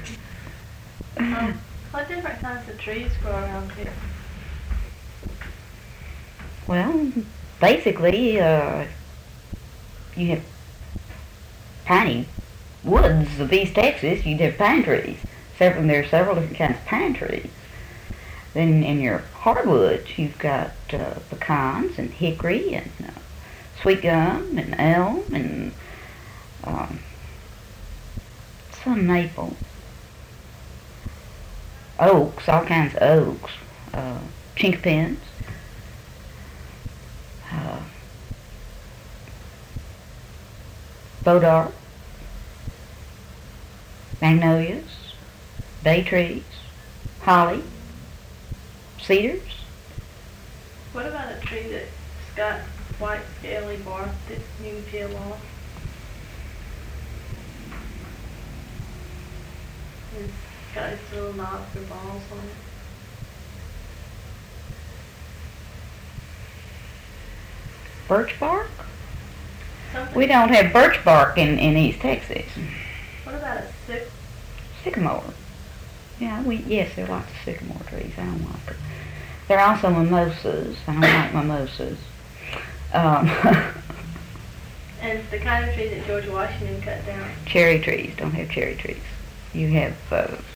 What different kinds of trees grow around here? Well, basically, you have piney woods of East Texas. You'd have pine trees. There are several different kinds of pine trees. Then in your hardwoods, you've got pecans and hickory and sweet gum and elm and um, some maple, oaks, all kinds of oaks, chinkapins, uh, bodar, magnolias, bay trees, holly, cedars. What about a tree that's got white scaly bark that you can peel off? It's got its little knobs or balls on it. Birch bark? Something. We don't have birch bark in East Texas. What about a Sycamore. Yeah, yes, there are lots of sycamore trees. I don't like them. There are also mimosas. I don't like mimosas. Um, And the kind of tree that George Washington cut down? cherry trees. Don't have cherry trees. You have